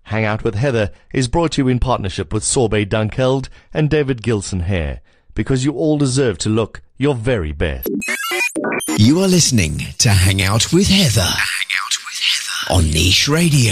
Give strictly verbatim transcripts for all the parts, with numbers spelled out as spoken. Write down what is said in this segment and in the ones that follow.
Hang Out with Heather is brought to you in partnership with Sorbet Dunkeld and David Gilson Hair, because you all deserve to look your very best. You are listening to Hang Out with Heather. Hang Out with Heather on Niche Radio.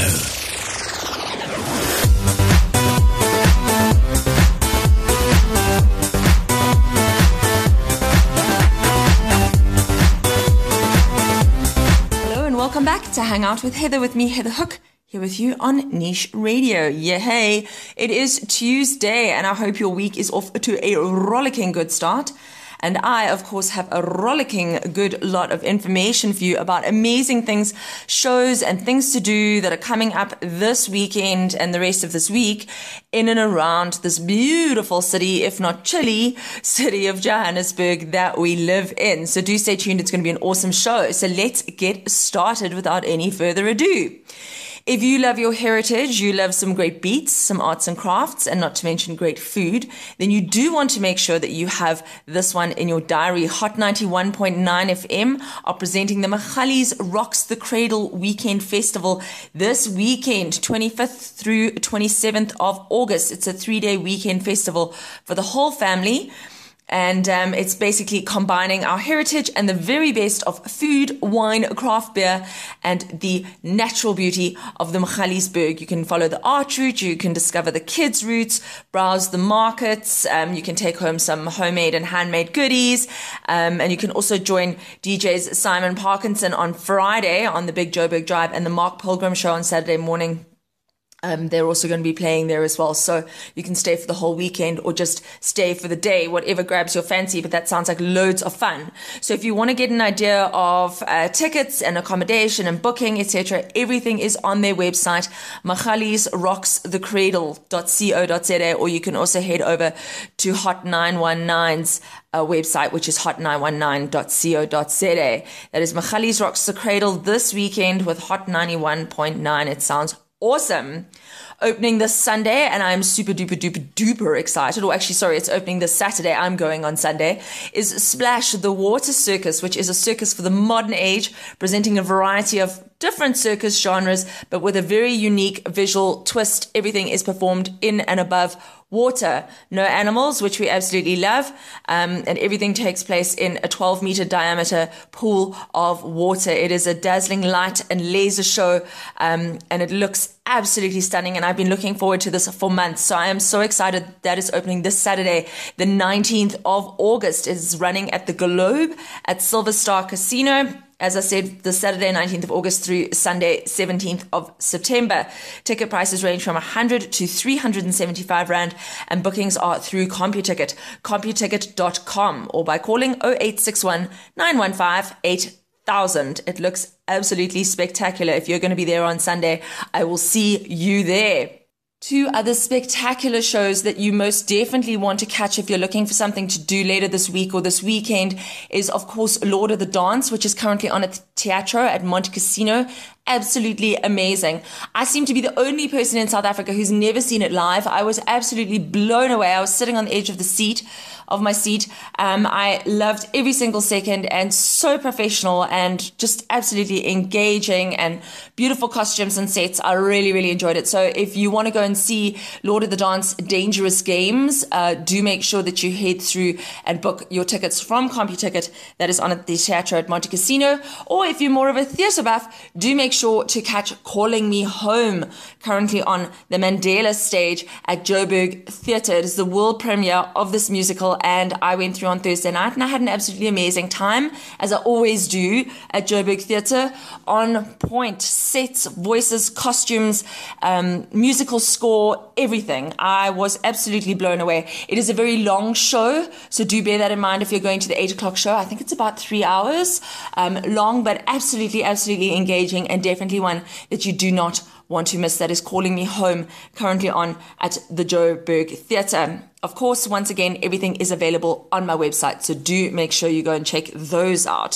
Hello and welcome back to Hang Out with Heather with me, Heather Hook. Here with you on Niche Radio. Yeah, hey, it is Tuesday and I hope your week is off to a rollicking good start. And I, of course, have a rollicking good lot of information for you about amazing things, shows and things to do that are coming up this weekend and the rest of this week in and around this beautiful city, if not chilly, city of Johannesburg that we live in. So do stay tuned. It's going to be an awesome show. So let's get started without any further ado. If you love your heritage, you love some great beats, some arts and crafts, and not to mention great food, then you do want to make sure that you have this one in your diary. Hot ninety-one point nine F M are presenting the Magalies Rocks the Cradle Weekend Festival this weekend, twenty-fifth through twenty-seventh of August. It's a three-day weekend festival for the whole family. And um, it's basically combining our heritage and the very best of food, wine, craft beer, and the natural beauty of the Magaliesburg. You can follow the art route, you can discover the kids' routes, browse the markets, um, you can take home some homemade and handmade goodies, um, and you can also join D Js Simon Parkinson on Friday on the Big Joburg Drive and the Mark Pilgrim Show on Saturday morning. Um, they're also going to be playing there as well. So you can stay for the whole weekend or just stay for the day, whatever grabs your fancy. But that sounds like loads of fun. So if you want to get an idea of uh, tickets and accommodation and booking, et cetera, everything is on their website, magalies rocks the cradle dot co dot za, or you can also head over to Hot nine one nine's uh, website, which is hot nine one nine dot co dot za. That is Magalies Rocks the Cradle this weekend with Hot ninety-one point nine. It sounds awesome. Opening this Sunday, and I'm super duper duper duper excited, or actually sorry, it's opening this Saturday, I'm going on Sunday, is Splash the Water Circus, which is a circus for the modern age, presenting a variety of different circus genres, but with a very unique visual twist. Everything is performed in and above water. No animals, which we absolutely love, um, and everything takes place in a twelve meter diameter pool of water. It is a dazzling light and laser show, um, and it looks absolutely stunning, and I've been looking forward to this for months. So I am so excited that it's opening this Saturday, the nineteenth of August. It is running at the Globe at Silver Star Casino. As I said, the Saturday, nineteenth of August through Sunday, seventeenth of September. Ticket prices range from one hundred to three hundred seventy-five rand, and bookings are through CompuTicket, computicket dot com, or by calling oh eight six one, nine one five, eight thousand. It looks absolutely spectacular. If you're going to be there on Sunday, I will see you there. Two other spectacular shows that you most definitely want to catch if you're looking for something to do later this week or this weekend is, of course, Lord of the Dance, which is currently on at Teatro at Monte Cassino. Absolutely amazing. I seem to be the only person in South Africa who's never seen it live. I was absolutely blown away. I was sitting on the edge of the seat, of my seat. Um, I loved every single second, and so professional and just absolutely engaging, and beautiful costumes and sets. I really, really enjoyed it. So if you want to go and see Lord of the Dance Dangerous Games, uh, do make sure that you head through and book your tickets from CompuTicket. That is on at the Teatro at Monte Cassino. Or if you're more of a theatre buff, do make sure to catch Calling Me Home, currently on the Mandela stage at Joburg Theatre. It is the world premiere of this musical, and I went through on Thursday night, and I had an absolutely amazing time, as I always do at Joburg Theatre. On point, sets, voices, costumes, um, musical score, everything. I was absolutely blown away. It is a very long show, so do bear that in mind if you're going to the eight o'clock show. I think it's about three hours um, long, but absolutely, absolutely engaging, and definitely one that you do not want to miss. That is Calling Me Home, currently on at the Joburg Theatre. Of course, once again, everything is available on my website, so do make sure you go and check those out.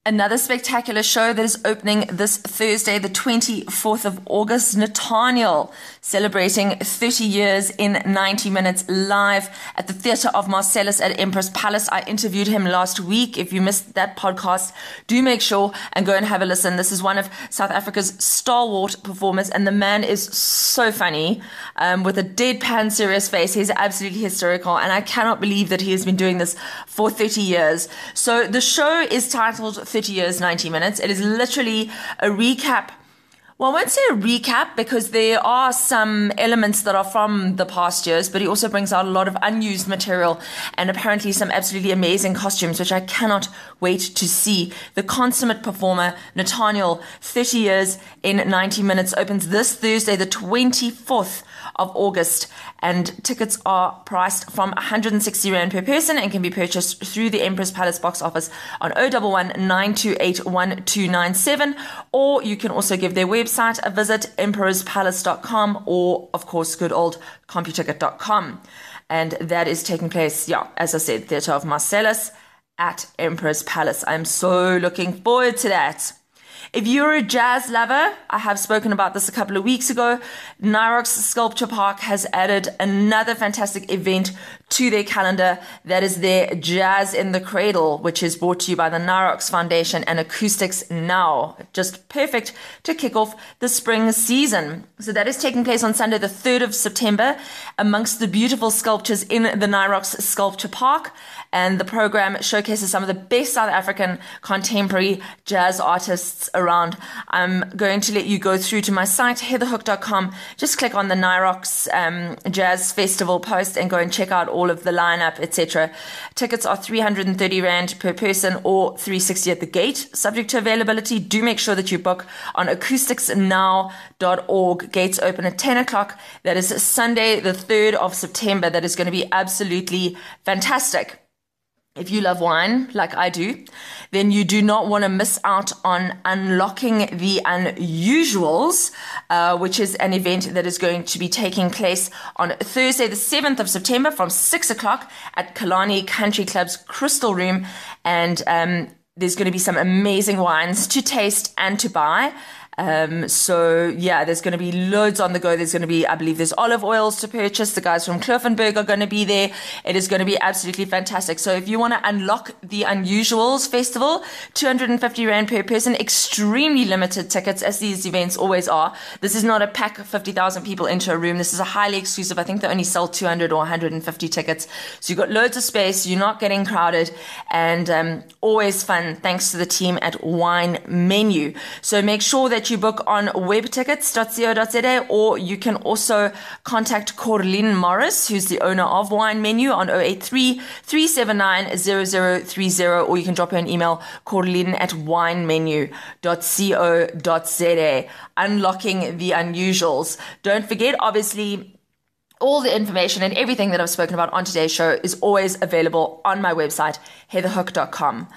Another spectacular show that is opening this Thursday, the twenty-fourth of August. Nathaniel celebrating thirty years in ninety minutes live at the Theatre of Marcellus at Empress Palace. I interviewed him last week. If you missed that podcast, do make sure and go and have a listen. This is one of South Africa's stalwart performers, and the man is so funny, um, with a deadpan serious face. He's absolutely hysterical, and I cannot believe that he has been doing this for thirty years. So the show is titled thirty years, ninety minutes. It is literally a recap. Well, I won't say a recap because there are some elements that are from the past years, but he also brings out a lot of unused material and apparently some absolutely amazing costumes, which I cannot wait to see. The consummate performer, Nathaniel, thirty years in ninety minutes, opens this Thursday, the twenty-fourth of August, and tickets are priced from one hundred sixty rand per person and can be purchased through the Empress Palace box office on zero one one, nine two eight, one two nine seven, or you can also give their website a visit, emperors palace dot com, or of course good old computicket dot com. And that is taking place, yeah, as I said, Theatre of Marcellus at Empress Palace. I'm so looking forward to that. If you're a jazz lover, I have spoken about this a couple of weeks ago, Nyrox Sculpture Park has added another fantastic event to their calendar. That is their Jazz in the Cradle, which is brought to you by the Nyrox Foundation and Acoustics Now. Just perfect to kick off the spring season. So that is taking place on Sunday, the third of September, amongst the beautiful sculptures in the Nyrox Sculpture Park. And the program showcases some of the best South African contemporary jazz artists around. I'm going to let you go through to my site, heather hook dot com. Just click on the Nyrox um, Jazz Festival post and go and check out all of the lineup, et cetera. Tickets are three hundred thirty rand per person or three hundred sixty at the gate. Subject to availability, do make sure that you book on acoustics now dot org. Gates open at ten o'clock. That is Sunday, the third of September. That is going to be absolutely fantastic. If you love wine, like I do, then you do not want to miss out on Unlocking the Unusuals, uh, which is an event that is going to be taking place on Thursday, the seventh of September from six o'clock at Kalani Country Club's Crystal Room. And um, there's going to be some amazing wines to taste and to buy. Um, so yeah, there's going to be loads on the go. There's going to be, I believe there's olive oils to purchase. The guys from Kloffenberg are going to be there. It is going to be absolutely fantastic. So if you want to unlock the Unusuals Festival, two hundred fifty rand per person, extremely limited tickets as these events always are. This is not a pack of fifty thousand people into a room. This is a highly exclusive. I think they only sell two hundred or one hundred fifty tickets. So you've got loads of space. You're not getting crowded, and, um, always fun thanks to the team at Wine Menu. So make sure that you book on web tickets dot co dot za, or you can also contact Corlin Morris, who's the owner of Wine Menu, on zero eight three, three seven nine, zero zero three zero, or you can drop her an email, corlin at winemenu dot co dot za. Unlocking the Unusuals. Don't forget, obviously, all the information and everything that I've spoken about on today's show is always available on my website, heather hook dot com.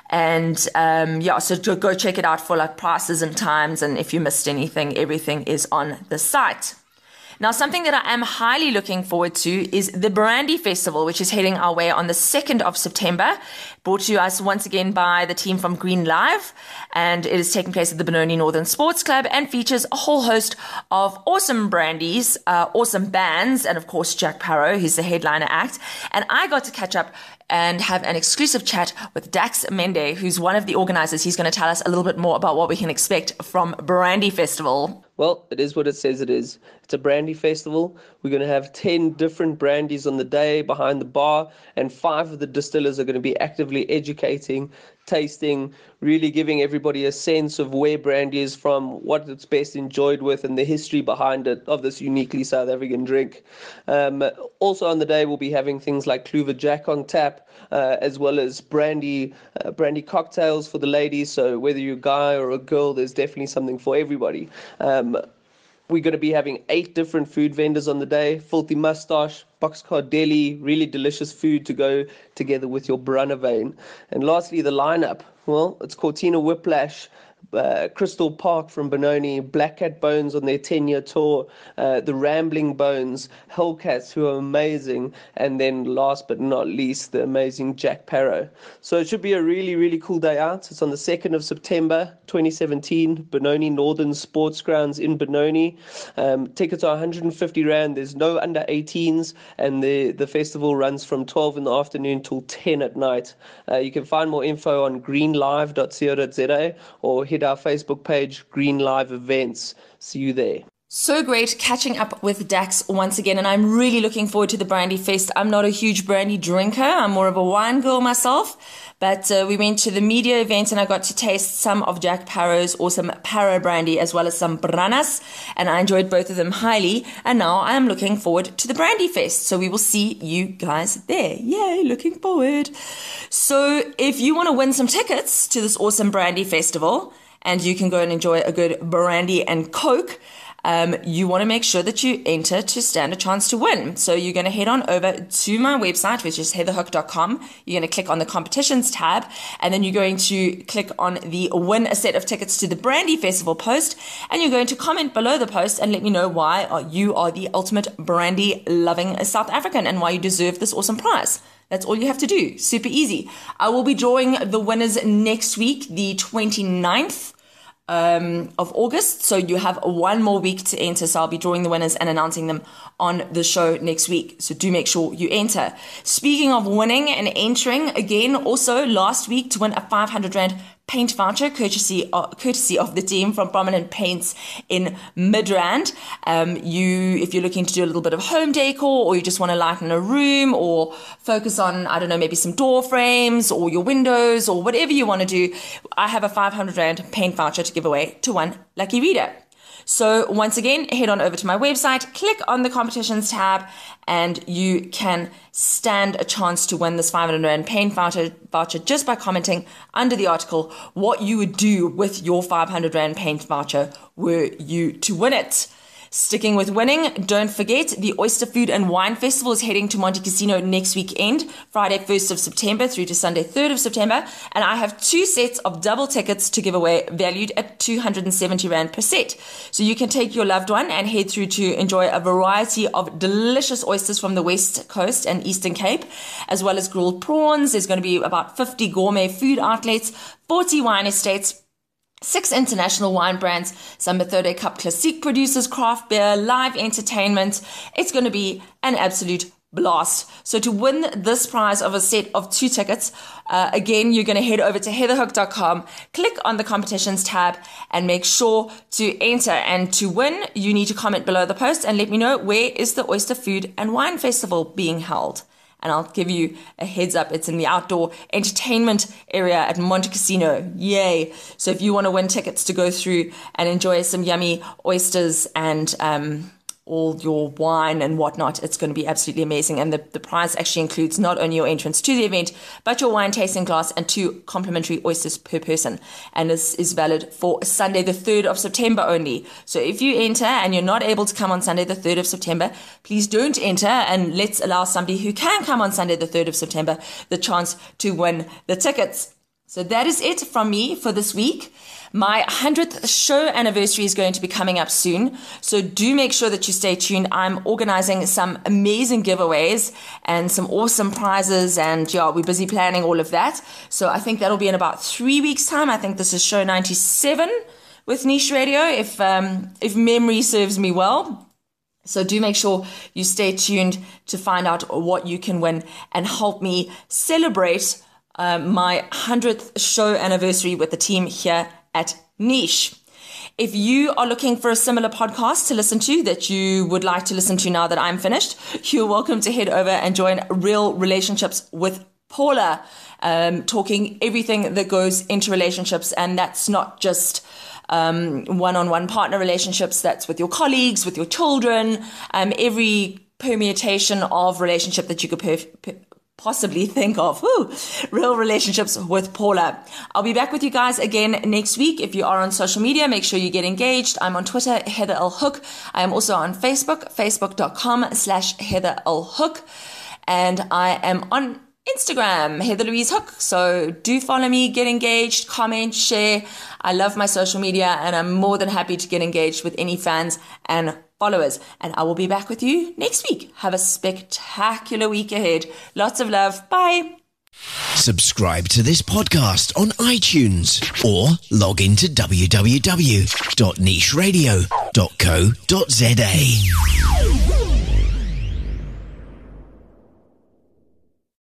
And um, yeah, so go check it out for like prices and times. And if you missed anything, everything is on the site. Now, something that I am highly looking forward to is the Brandy Festival, which is heading our way on the second of September, brought to us once again by the team from Green Live. And it is taking place at the Benoni Northern Sports Club and features a whole host of awesome brandies, uh, awesome bands, and of course, Jack Parow, who's the headliner act. And I got to catch up and have an exclusive chat with Dax Mende, who's one of the organizers. He's going to tell us a little bit more about what we can expect from Brandy Festival. Well, it is what it says it is. It's a brandy festival. We're going to have ten different brandies on the day behind the bar, and five of the distillers are going to be actively educating, tasting, really giving everybody a sense of where brandy is from, what it's best enjoyed with, and the history behind it of this uniquely South African drink. Um, also on the day, we'll be having things like Kluwer Jack on tap, uh, as well as brandy uh, brandy cocktails for the ladies. So whether you're a guy or a girl, there's definitely something for everybody. Um, We're going to be having eight different food vendors on the day. Filthy Mustache, Boxcar Deli, really delicious food to go together with your Brunnervein. And lastly, the lineup. Well, it's Cortina Whiplash, uh, Crystal Park from Benoni, Black Cat Bones on their ten-year tour, uh, the Rambling Bones, Hellcats, who are amazing, and then last but not least, the amazing Jack Parow. So it should be a really, really cool day out. It's on the second of September, twenty seventeen, Benoni Northern Sports Grounds in Benoni. Um, tickets are one hundred fifty rand. There's no under eighteens, and the, the festival runs from twelve in the afternoon till ten at night. Uh, you can find more info on green live dot co dot za or hit our Facebook page, Green Live Events. See you there. So great catching up with Dax once again, and I'm really looking forward to the Brandy Fest. I'm not a huge brandy drinker. I'm more of a wine girl myself, but uh, we went to the media event and I got to taste some of Jack Parrow's awesome Parow brandy as well as some Branas, and I enjoyed both of them highly, and now I am looking forward to the Brandy Fest. So we will see you guys there. Yay, looking forward. So if you want to win some tickets to this awesome Brandy Festival, and you can go and enjoy a good brandy and Coke, Um, you want to make sure that you enter to stand a chance to win. So you're going to head on over to my website, which is heather hook dot com. You're going to click on the competitions tab, and then you're going to click on the win a set of tickets to the Brandy Festival post, and you're going to comment below the post and let me know why you are the ultimate brandy loving South African and why you deserve this awesome prize. That's all you have to do. Super easy. I will be drawing the winners next week, the twenty-ninth Um, of August, so you have one more week to enter. So I'll be drawing the winners and announcing them on the show next week, so do make sure you enter. Speaking of winning and entering, again, also last week to win a five hundred rand paint voucher courtesy of, courtesy of the team from Prominent Paints in Midrand. Um, you, if you're looking to do a little bit of home decor, or you just want to lighten a room, or focus on, I don't know, maybe some door frames or your windows or whatever you want to do, I have a five hundred rand paint voucher to give away to one lucky reader. So once again, head on over to my website, click on the competitions tab, and you can stand a chance to win this five hundred rand paint voucher, voucher just by commenting under the article what you would do with your five hundred rand paint voucher were you to win it. Sticking with winning, don't forget the Oyster Food and Wine Festival is heading to Monte Casino next weekend, Friday first of September through to Sunday third of September, and I have two sets of double tickets to give away valued at two hundred seventy rand per set. So you can take your loved one and head through to enjoy a variety of delicious oysters from the West Coast and Eastern Cape, as well as grilled prawns. There's going to be about fifty gourmet food outlets, forty wine estates, six international wine brands, some Methode Cup Classique producers, craft beer, live entertainment. It's going to be an absolute blast. So to win this prize of a set of two tickets, uh, again, you're going to head over to heather hook dot com, click on the competitions tab, and make sure to enter. And to win, you need to comment below the post and let me know where is the Oyster Food and Wine Festival being held. And I'll give you a heads up. It's in the outdoor entertainment area at Monte Casino. Yay. So if you want to win tickets to go through and enjoy some yummy oysters and um, all your wine and whatnot, it's going to be absolutely amazing. And the, the prize actually includes not only your entrance to the event, but your wine tasting glass and two complimentary oysters per person. And this is valid for Sunday the third of September only. So if you enter and you're not able to come on Sunday the third of September, please don't enter, and let's allow somebody who can come on Sunday the third of September the chance to win the tickets. So that is it from me for this week. My hundredth show anniversary is going to be coming up soon, so do make sure that you stay tuned. I'm organizing some amazing giveaways and some awesome prizes, and yeah, we're busy planning all of that. So I think that'll be in about three weeks' time. I think this is show ninety-seven with Niche Radio, if um, if memory serves me well. So do make sure you stay tuned to find out what you can win and help me celebrate uh, my hundredth show anniversary with the team here at Niche. If you are looking for a similar podcast to listen to that you would like to listen to now that I'm finished, you're welcome to head over and join Real Relationships with Paula, um, talking everything that goes into relationships. And that's not just um, one-on-one partner relationships, that's with your colleagues, with your children, um, every permutation of relationship that you could per- per- possibly think of. Woo. Real Relationships with Paula. I'll be back with you guys again next week. If you are on social media, make sure you get engaged. I'm on Twitter, Heather L. Hook. I am also on Facebook, facebook.com slash Heather L. Hook. And I am on Instagram, Heather Louise Hook. So do follow me, get engaged, comment, share. I love my social media and I'm more than happy to get engaged with any fans and followers. And I will be back with you next week. Have a spectacular week ahead. Lots of love. Bye. Subscribe to this podcast on iTunes or log into w w w dot niche radio dot co dot z a.